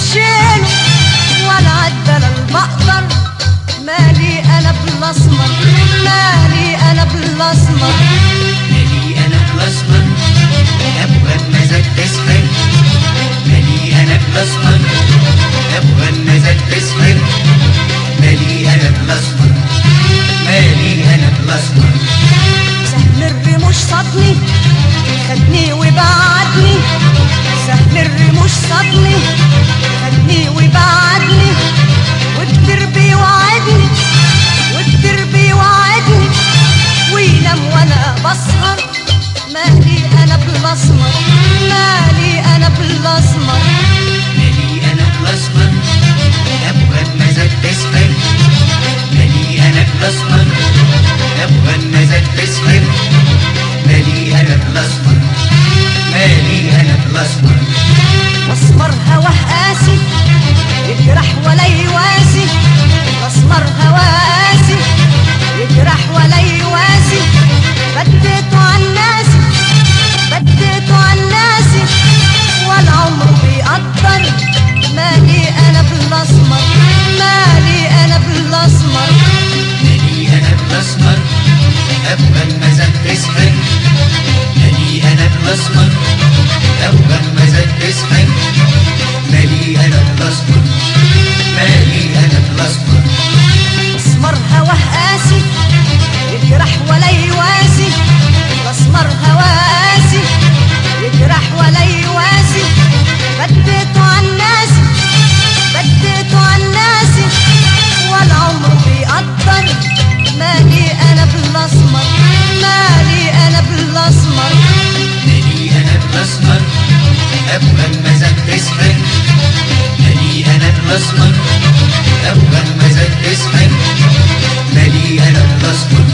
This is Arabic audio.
الشيل ولا عدل بقدر. مالي انا بالاسمر، مالي انا بالاسمر، مالي انا بالاسمر ابغى المزاج تسحر. مالي انا بالاسمر ابغى المزاج تسحر. مالي انا بالاسمر، مالي انا بالاسمر. سهم الرموش صدني خدني وبعدني، سهم الرموش صدني خدني وبعدني، والكتير بيوعدني والكتير بيوعدني وينام وانا بسهر. مالي انا بالاسمر، مالي انا بالاسمر، مالي انا بالاسمر ابغى المزاج تسحر. مالي انا بالاسمر ابغى المزاج تسحر. مالي انا بالاسمر، مالي انا بالاسمر. مسمر هواه قاسي يجرح ولا يواسي، مسمر هواه قاسي يجرح ولا يواسي. بديته عالناسي، بديته عالناسي ولا عمره بيقدر. مالي انا بالاسمر، مالي انا بالاسمر، مالي انا بالاسمر ابغى المزاج تسحر. مالي انا بالاسمر ابغى المزاج تسحر. مالي انا بالاسمر، مالي انا بالاسمر. مسمر هواه قاسي يجرح ولا يواسي، مسمر هواه قاسي يجرح ولا يواسي. بديته عالناسي، بديته عالناسي ولا عمره بيقدر. مالي انا بالاسمر، مالي انا بالاسمر، مالي انا بالاسمر ابغى المزاج تسحر. مالي انا بالاسمر ابغى المزاج تسحر. مالي انا بالاسمر،